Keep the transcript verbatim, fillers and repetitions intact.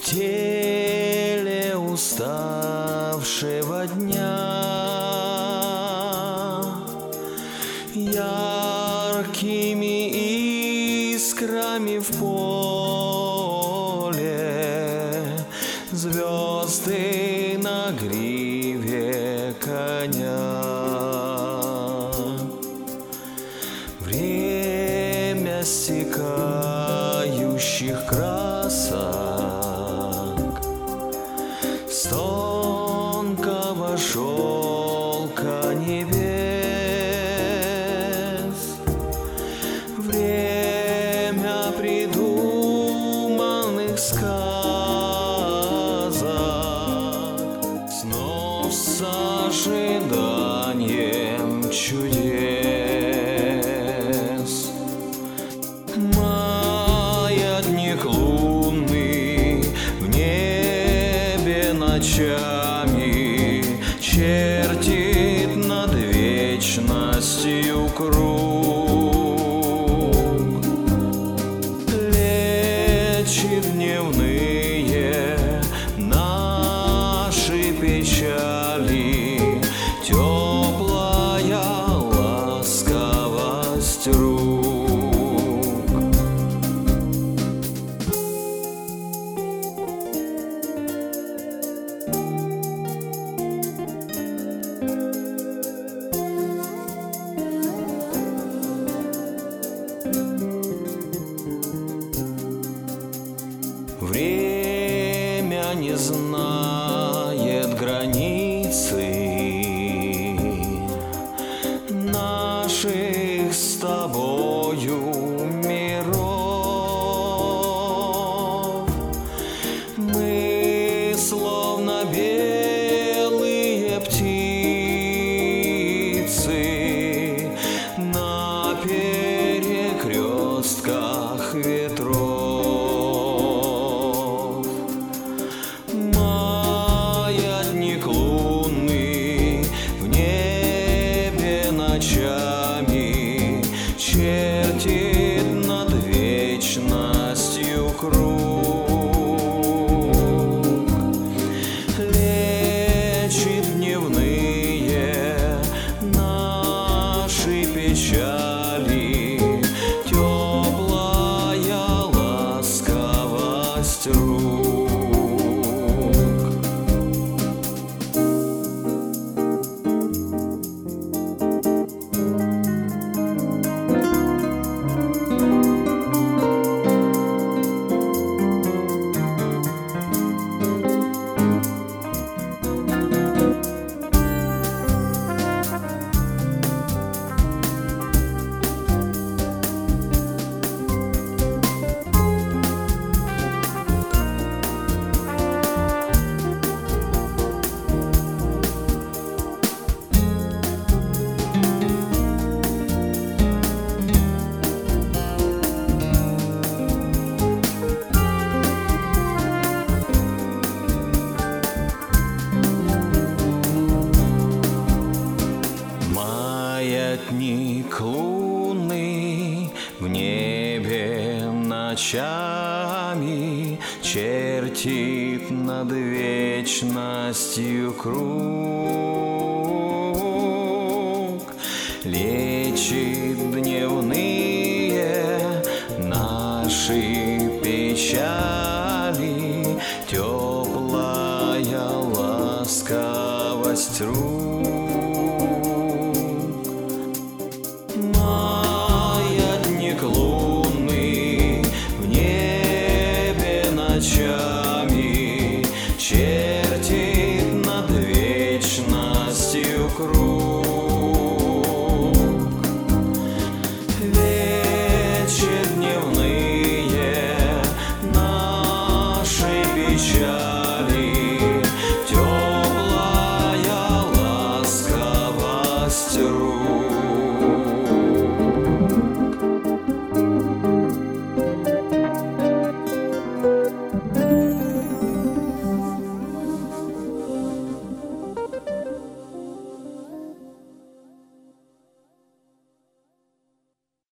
теле уставшего дня яркими искрами в поле, звезды на гриве коня. Время стекающих красок с тонкого шелка небес, время придуманных сказок, снов с ожиданием чудес. Маятник лунный в небе ночами чертит над вечностью круг, лечит дневные наши печали теплая ласковость рук. Время не знает границы наших с тобою миров. Мы словно белые птицы на перекрестках ветров. Маятник лунный в небе ночами чертит над вечностью круг, лечит дневные наши печали теплая ласковость рук. Маятник лунный в небе ночами чертит над вечностью круг, лечит дневные наши печали теплая ласковость рук. Маятник лунный в небе ночами чертит над вечностью круг.